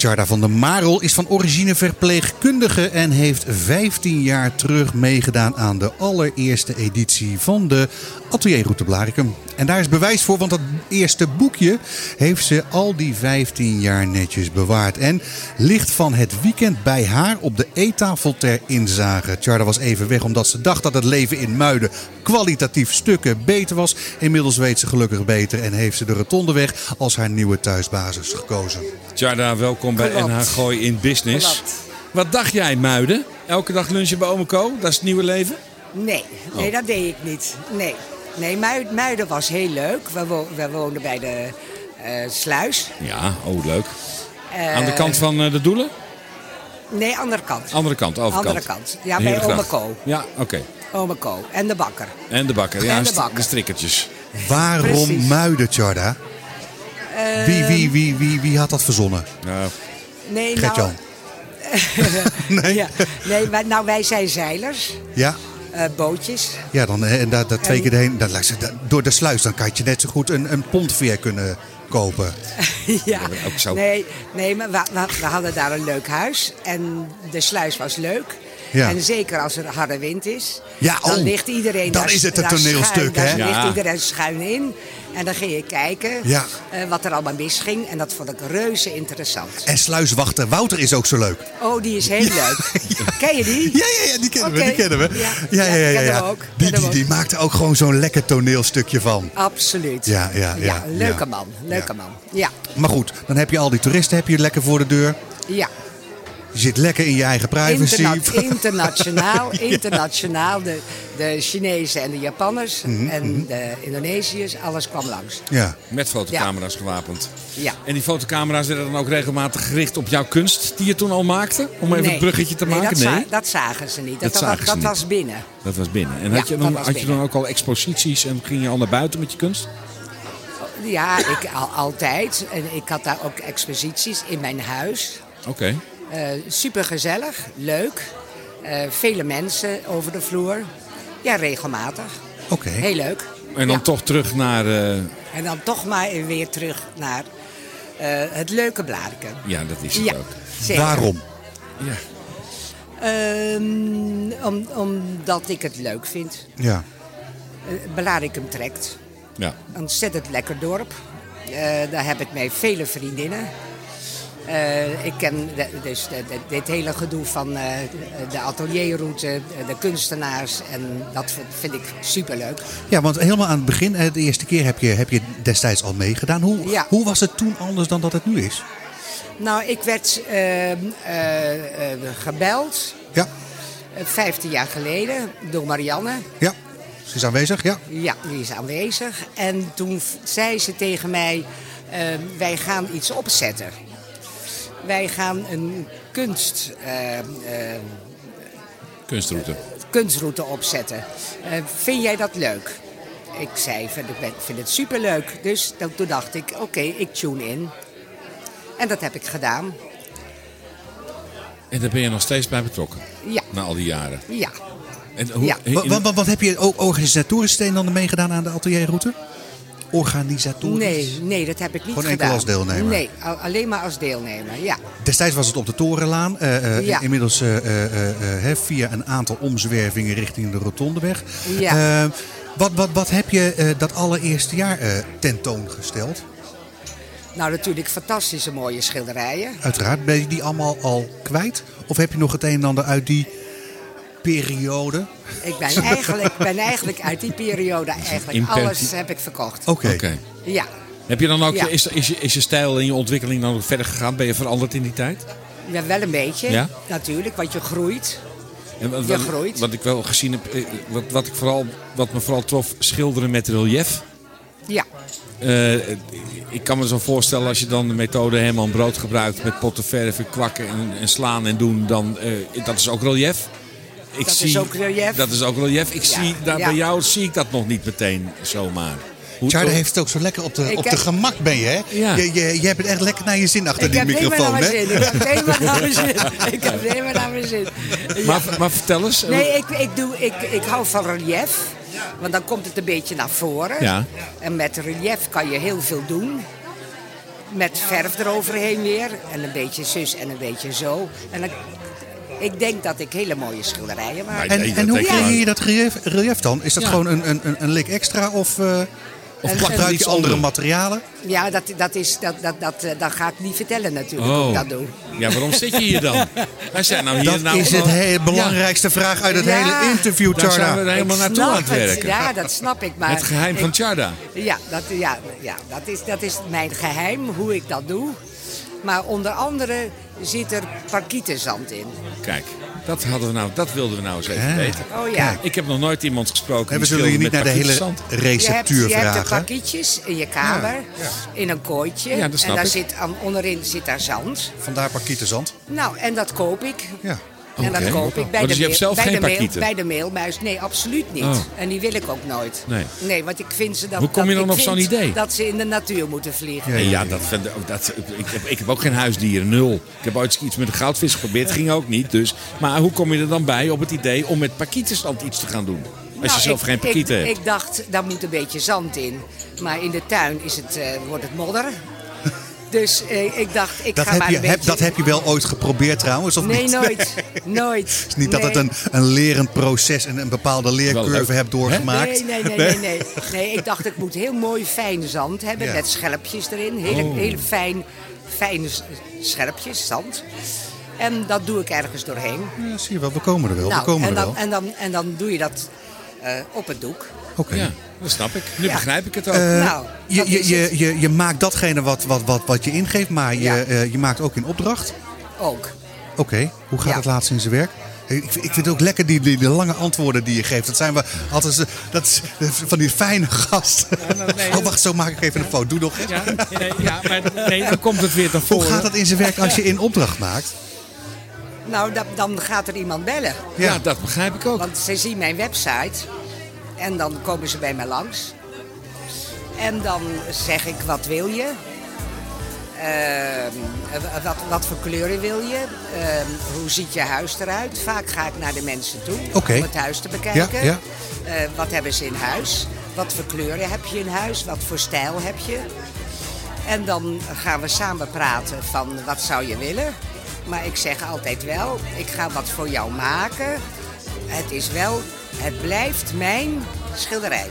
Tjarda van der Marel is van origine verpleegkundige en heeft 15 jaar terug meegedaan aan de allereerste editie van de Atelierroute Blaricum. En daar is bewijs voor, want dat eerste boekje heeft ze al die 15 jaar netjes bewaard. En ligt van het weekend bij haar op de eettafel ter inzage. Tjarda was even weg omdat ze dacht dat het leven in Muiden kwalitatief stukken beter was. Inmiddels weet ze gelukkig beter en heeft ze de Rotondeweg als haar nieuwe thuisbasis gekozen. Tjarda, welkom bij NH Gooi in Business. Klopt. Wat dacht jij, Muiden? Elke dag lunchen bij Ome Co? Dat is het nieuwe leven? Nee, dat deed ik niet. Nee, Muiden was heel leuk. We woonden bij de sluis. Ja, leuk. Aan de kant van de Doelen? Nee, andere kant. Andere kant, overkant. Andere kant. Ja, bij Ome Co. Ja, oké. Ome Co. En de bakker. En de bakker, ja, En de bakker. de strikkertjes. Waarom Precies. Muiden, Tjarda? Wie had dat verzonnen? Nee, Gert-Jan? Nee. Ja, nee, wij zijn zeilers. Ja? Bootjes. Ja, dan, en daar 2 keer heen. Door de sluis, dan kan je net zo goed een pontveer kunnen kopen. Ja. Ook zo. Nee, maar we hadden daar een leuk huis. En de sluis was leuk. Ja. En zeker als er harde wind is. Ja, dan ligt iedereen dan daar, is het een daar toneelstuk, schuin, hè? Dan Ja. ligt iedereen schuin in. En dan ging je kijken wat er allemaal misging. En dat vond ik reuze interessant. En sluiswachter Wouter is ook zo leuk. Oh, die is heel leuk. Ken je die? Ja, die kennen we. Oké. Die kennen we. Ja, kennen we ook. Die maakte ook gewoon zo'n lekker toneelstukje van. Absoluut. Ja, leuke man. Leuke man. Ja. Maar goed, dan heb je al die toeristen lekker voor de deur. Ja. Je zit lekker in je eigen privacy. Internationaal. De Chinezen en de Japanners en de Indonesiërs, alles kwam langs. Ja. Met fotocamera's gewapend. Ja. En die fotocamera's werden dan ook regelmatig gericht op jouw kunst die je toen al maakte? Om even een bruggetje te maken? Nee, dat zagen ze niet. Dat was binnen. Dat was binnen. En Ja, had je dat was dan binnen. ook al exposities en ging je al naar buiten met je kunst? Ja, altijd. En ik had daar ook exposities in mijn huis. Oké. Super gezellig, leuk. Vele mensen over de vloer. Ja, regelmatig. Oké. Heel leuk. En dan Ja. toch terug naar... En dan toch maar weer terug naar het leuke Blaricum. Ja, dat is het Ja, ook. zeker. Waarom? Ja. Omdat ik het leuk vind. Ja. Blaricum trekt. Ja. Een ontzettend lekker dorp. Daar heb ik mee vele vriendinnen. Ik ken dit hele gedoe van de atelierroute, de kunstenaars. En dat vind ik superleuk. Ja, want helemaal aan het begin, de eerste keer heb je destijds al meegedaan. Hoe was het toen anders dan dat het nu is? Nou, ik werd gebeld, Ja, 15 jaar geleden, door Marianne. ja. Ze is aanwezig, ja. Ja, die is aanwezig. En toen zei ze tegen mij, wij gaan iets opzetten. Wij gaan een kunstroute opzetten. Vind jij dat leuk? Ik zei, ik vind het superleuk. Dus toen dacht ik, oké, ik tune in. En dat heb ik gedaan. En daar ben je nog steeds bij betrokken? Ja. Na al die jaren? Ja. En hoe, Ja. Wat heb je ook organisatorisch dan meegedaan aan de atelierroute? Organisatorisch? Nee, dat heb ik niet Gewoon gedaan. enkel als deelnemer? Nee, alleen maar als deelnemer, ja. Destijds was het op de Torenlaan. Ja. Inmiddels via een aantal omzwervingen richting de Rotondeweg. Ja. Wat heb je dat allereerste jaar tentoongesteld? Nou, natuurlijk fantastische mooie schilderijen. Uiteraard. Ben je die allemaal al kwijt? Of heb je nog het een en ander uit die periode? Ik ben eigenlijk uit die periode alles heb ik verkocht. Oké. Ja. Heb je dan ook, Ja. is je stijl en je ontwikkeling dan nog verder gegaan? Ben je veranderd in die tijd? Ja, wel een beetje, Ja? natuurlijk, want je groeit. En Je groeit. Wat ik wel gezien heb, wat me vooral trof, schilderen met relief. Ja, Ik kan me zo voorstellen als je dan de methode Herman Brood gebruikt met potten verven, kwakken en slaan en doen, dan dat is ook relief. is ook relief. Dat is ook relief. Ja. Bij jou zie ik dat nog niet meteen zomaar. Tjarda heeft het ook zo lekker op de gemak ben je, hè? Ja. Je hebt het echt lekker naar je zin achter die microfoon, hè? Ik heb het helemaal naar mijn zin. Ja. Maar vertel eens. Nee, ik hou van relief. Want dan komt het een beetje naar voren. Ja. En met relief kan je heel veel doen. met verf eroverheen weer. En een beetje zus en een beetje zo. En ik denk dat ik hele mooie schilderijen maak. En hoe creëer je dat relief dan? Is dat gewoon een lik extra of gebruik je andere materialen? Ja, dat ga ik niet vertellen natuurlijk hoe ik dat doe. Ja, waarom zit je hier dan? Wij zijn nou hier dat is het belangrijkste vraag uit het hele interview, Tjarda. Daar zijn we helemaal naartoe aan het werken. Ja, dat snap ik. Maar het geheim van Tjarda. Ja, dat is mijn geheim, hoe ik dat doe. Maar onder andere zit er parkietenzand in. Kijk, dat wilden we nou eens even weten. Oh ja. Ik heb nog nooit iemand gesproken. En we zullen je niet naar de hele receptuur vragen. Je hebt de parkietjes in je kamer, in een kooitje. Ja, dat snap ik. Onderin zit daar zand. Vandaar parkietenzand. Nou, en dat koop ik. Ja. En dat koop ik bij dus je hebt zelf geen parkieten? Bij de mailmuis. Nee, absoluut niet. Oh. En die wil ik ook nooit. Nee, want ik vind ze dat... Hoe kom je dan op zo'n idee? Dat ze in de natuur moeten vliegen. Ja, ik heb ook geen huisdieren, 0. Ik heb ooit iets met een goudvis geprobeerd, ging ook niet. Dus. Maar hoe kom je er dan bij op het idee om met parkietenzand iets te gaan doen? Als je zelf geen parkieten hebt. Ik dacht, daar moet een beetje zand in. Maar in de tuin wordt het modder. Dus ik dacht, ga maar een beetje... Dat heb je wel ooit geprobeerd trouwens, of niet? Nee, nooit. Het is niet dat het een lerend proces en een bepaalde leercurve hebt doorgemaakt. Nee, ik dacht, ik moet heel mooi fijn zand hebben met schelpjes erin. Hele fijne schelpjes, zand. En dat doe ik ergens doorheen. Ja, zie je wel, we komen er wel. En dan doe je dat op het doek. Oké. Ja, dat snap ik. Nu begrijp ik het ook. Je maakt datgene wat je ingeeft, maar je maakt ook in opdracht? Ook. Oké. Hoe gaat het laatst in zijn werk? Ik vind het ook lekker, die lange antwoorden die je geeft. Dat zijn we altijd van die fijne gasten. Ja, wacht, zo maak ik even een foto. Doe nog eens. Maar dan komt het weer naar voren. Hoe gaat het in zijn werk als je in opdracht maakt? Nou, dan gaat er iemand bellen. Ja, dat begrijp ik ook. Want ze zien mijn website en dan komen ze bij mij langs. En dan zeg ik, wat wil je? Wat voor kleuren wil je? Hoe ziet je huis eruit? Vaak ga ik naar de mensen toe om het huis te bekijken. Ja. Wat hebben ze in huis? Wat voor kleuren heb je in huis? Wat voor stijl heb je? En dan gaan we samen praten van wat zou je willen? Maar ik zeg altijd wel, ik ga wat voor jou maken. Het blijft mijn schilderij.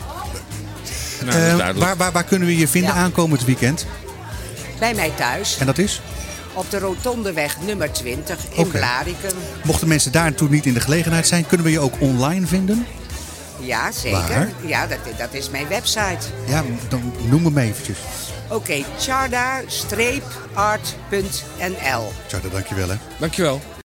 Waar kunnen we je vinden aankomend weekend? Bij mij thuis. En dat is? Op de Rotondeweg nummer 20 in Blaricum. Mochten mensen daartoe niet in de gelegenheid zijn, kunnen we je ook online vinden? Ja, zeker. Waar? Ja, dat is mijn website. Ja, dan noem hem eventjes. Oké, Tjarda-art.nl. Tjarda, dankjewel hè. Dankjewel.